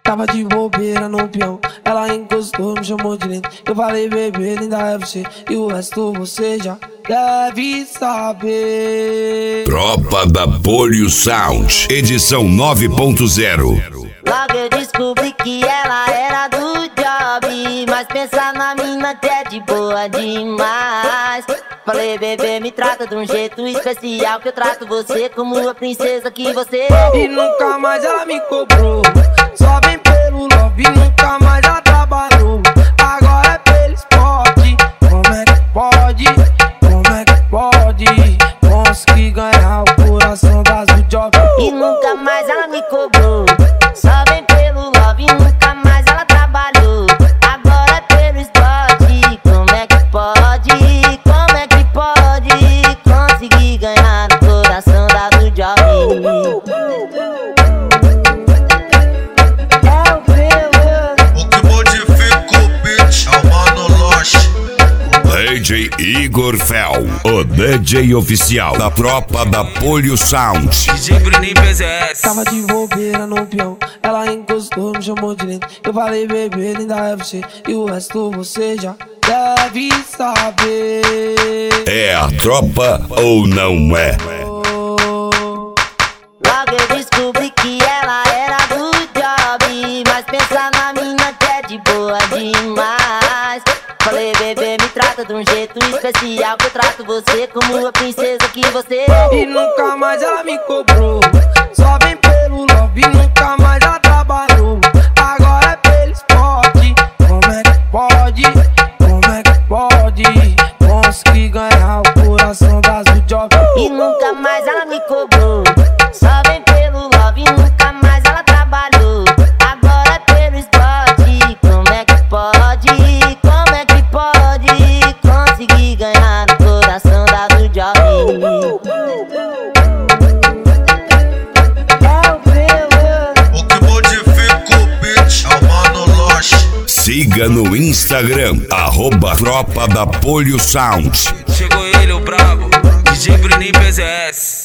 Tava de bobeira no peão, ela encostou, me chamou de lindo. Eu falei, bebê, linda é você, e o resto você já deve saber. Tropa da Polio Sound, edição 9.0. Logo eu descobri que ela era do job, mas pensar na mina que é de boa demais. Falei, bebê, me trata de um jeito especial, que eu trato você como a princesa que você é. E nunca mais ela me cobrou, só vem pelo love, nunca mais ela trabalhou. Agora é pelo esporte, como é que pode? Como é que pode? Consegui ganhar o coração das do job. E nunca mais ela me cobrou, só vem pelo love, nunca mais ela trabalhou. Agora é pelo esporte, como é que pode? Como é que pode? Consegui ganhar o coração da do job. DJ Igor Fel, o DJ oficial da Tropa da Polio Sound. DJ Bruninho PZS. Tava de bobeira no peão, ela encostou, me chamou de lindo. Eu falei, bebê, linda é você, e o resto você já deve saber. É a tropa ou não é? Logo eu descobri que ela era do job, mas pensar na mina que é de boa demais. Falei, bebê, me trata de um jeito especial, que eu trato você como a princesa que você é. E nunca mais ela me cobrou, só vem pelo love, nunca mais ela trabalhou. Agora é pelo esporte, como é que pode? Como é que pode? Consegui ganhar o coração das do job. E nunca mais ela me cobrou, só vem pelo love, nunca mais ela trabalhou. Agora é pelo esporte, como é que pode? Como é que pode? Consegui ganhar o coração da do job. O que modifica o beat é o Mano Loche. Siga no Instagram, @Tropa da Polio Sound. Chegou ele, o brabo, DJ Bruninho PZS.